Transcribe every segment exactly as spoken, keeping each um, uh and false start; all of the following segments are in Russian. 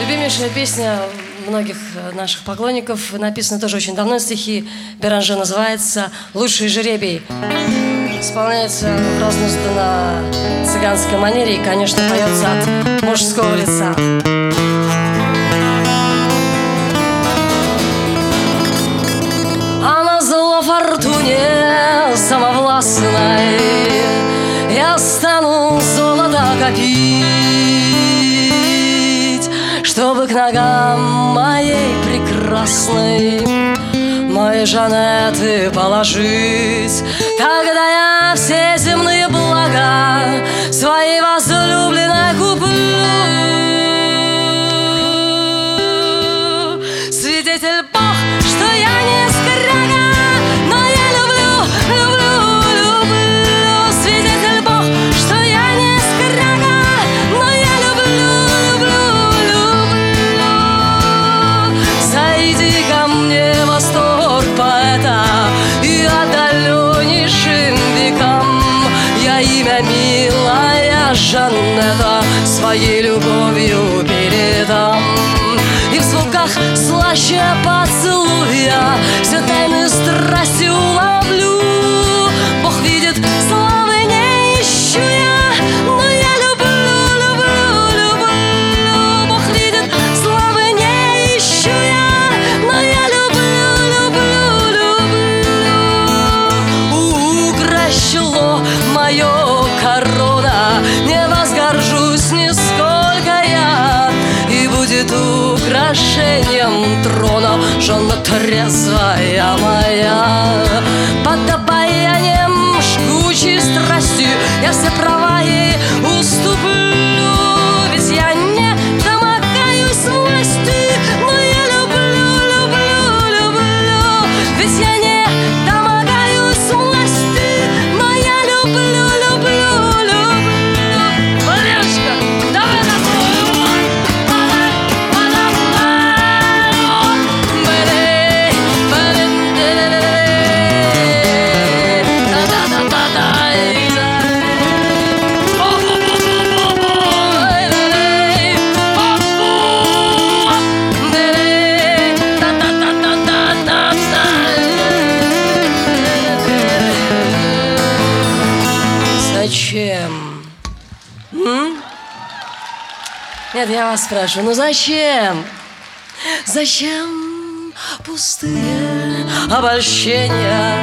Любимейшая песня многих наших поклонников. Написано тоже очень давно, стихи Беранже, называется «Лучший жеребий». Исполняется разнуздо на цыганской манере и, конечно, поется от мужского лица. А на зло фортуне самовластной я стану золото копить, чтобы к ногам моей прекрасной мои Жанеты положить. Тогда я все земные блага своей возлюбленной куплю. Свидетель Бог, что я не скряга, но я люблю, люблю, люблю. Свидетель Бог, что я не скряга, но я люблю, люблю, люблю. Зайди ко мне, восторг поэта, и отдаленнейшим векам я имя милая Жанета своей любовью передам. И в звуках слаще поцелуя все тайны страсти уловлю. Бог видит, славы не ищу я, но я люблю, люблю, люблю. Бог видит, славы не ищу я, но я люблю, люблю, люблю. Укращило мое корона, не возгоржусь нисколько я, и будет украшением трона жена трезвая моя. Под обаянием жгучей страсти я все права ей уступлю, ведь я не домогаюсь власти, но я люблю, люблю, люблю. Ведь я не домогаюсь власти, но я люблю, люблю, люблю. Валерочка, давай на Зачем? М? Нет, я вас спрашиваю, ну зачем? Зачем пустые обольщения?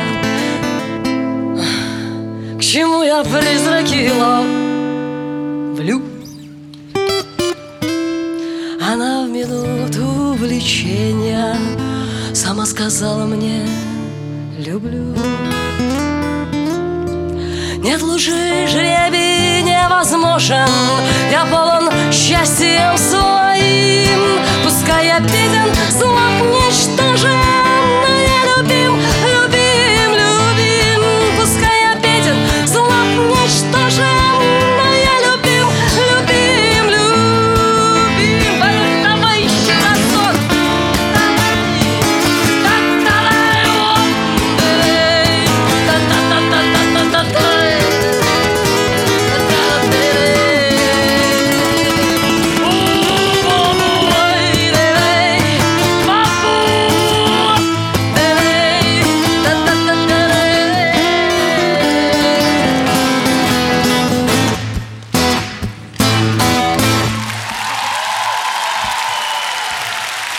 К чему я призраки ловлю? Она в минуту влечения сама сказала мне «люблю». Нет, лучше жребий невозможен, я полон счастьем своим. Пускай я беден, слаб, ничтожен, но я любим, любим, любим. Пускай я беден, слаб, ничтожен, но я любим, любим, любим. Валюк, давай еще разок.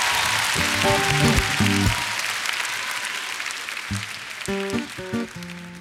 Thank you.